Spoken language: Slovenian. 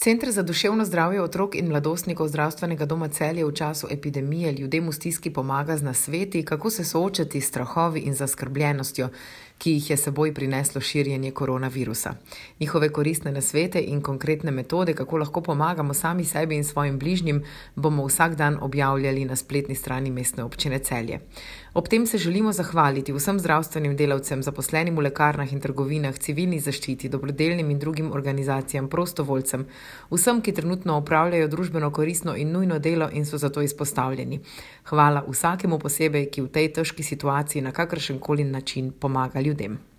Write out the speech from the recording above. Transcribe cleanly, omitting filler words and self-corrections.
Center za duševno zdravje otrok in mladostnikov Zdravstvenega doma Celje v času epidemije ljudem v stiski pomaga z nasveti, kako se soočati s strahovi in zaskrbljenostjo, ki jih je seboj prineslo širjenje koronavirusa. Njihove koristne nasvete in konkretne metode, kako lahko pomagamo sami sebi in svojim bližnjim, bomo vsak dan objavljali na spletni strani Mestne občine Celje. Ob tem se želimo zahvaliti vsem zdravstvenim delavcem, zaposlenim v lekarnah in trgovinah, civilni zaščiti, dobrodelnim in drugim organizacijam, prostovoljcem, vsem, ki trenutno opravljajo družbeno koristno in nujno delo in so zato izpostavljeni. Hvala vsakemu posebej, ki v tej težki situaciji na kakršenkoli način pomaga ljudem.